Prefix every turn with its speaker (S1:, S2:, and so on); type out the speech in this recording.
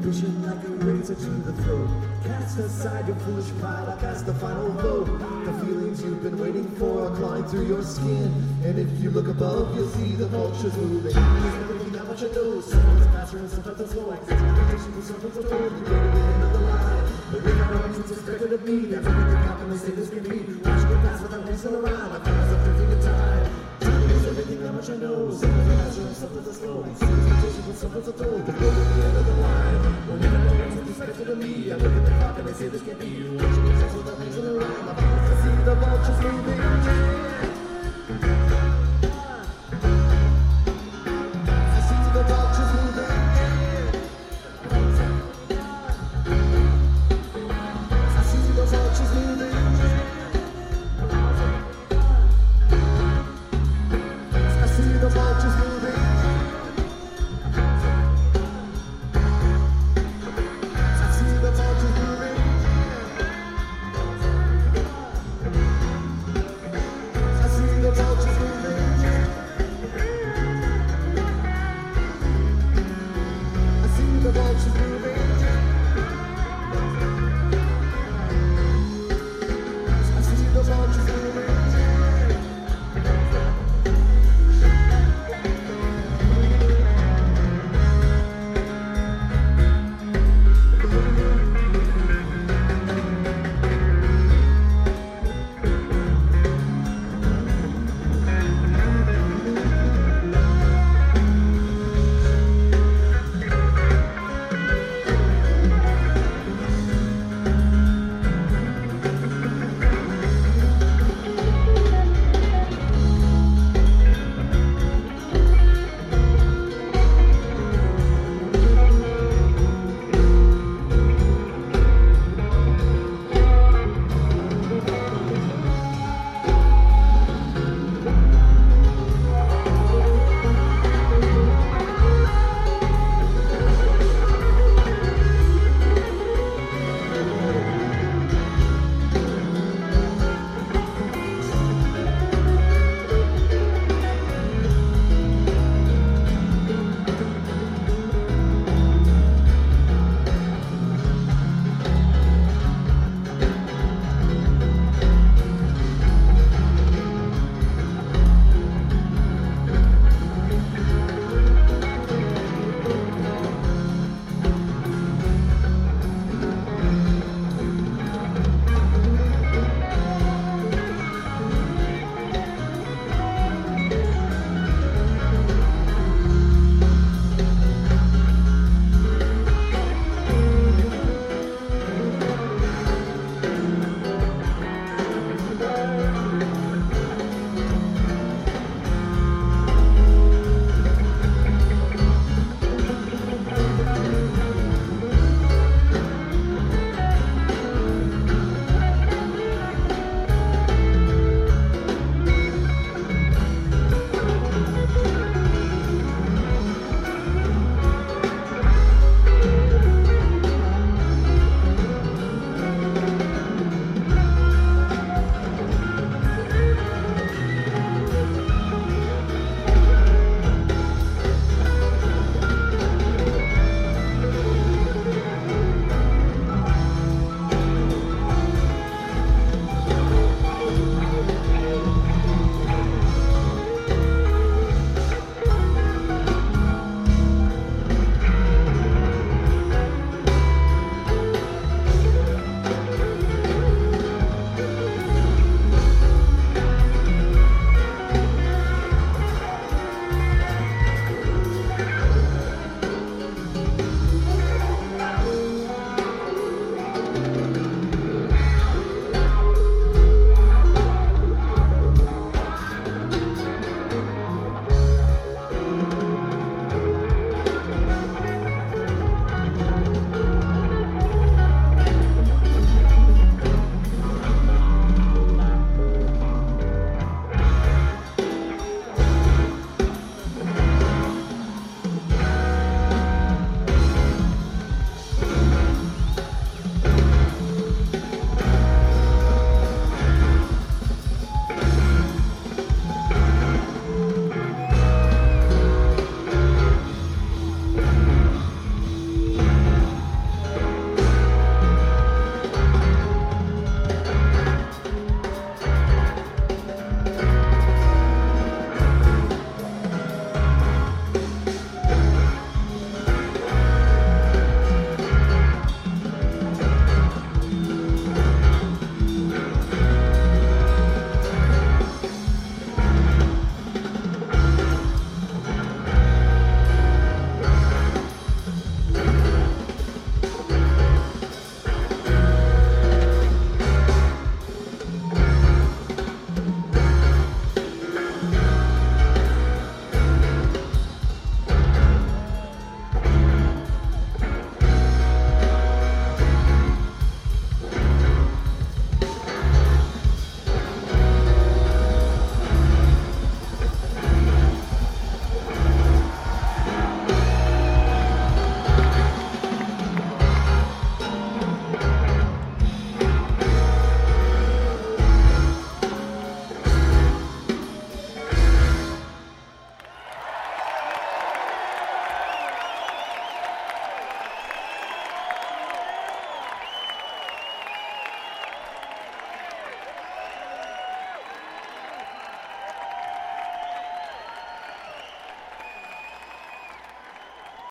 S1: ambition like a razor to the throat. Cast aside your foolish pride, I'll cast the final vote. The feelings you've been waiting for are clawing through your skin. And if you look above, you'll see the vultures moving. There's everything that much I know. Sometimes faster and sometimes it's slow. Expectation was sometimes I'm told. You go to the end of the line. But if I know what's expected of me, that's everything how can they say this can be? Watching it pass without reason around. I found myself drifting in time. There's everything that much I know. Sometimes faster and sometimes it's slow. Expectation was sometimes I'm told. You go to the end of the line. But if I know what's expected of me, I look at the clock and they say this can't be. Watching it pass without reason around. I see the vultures moving.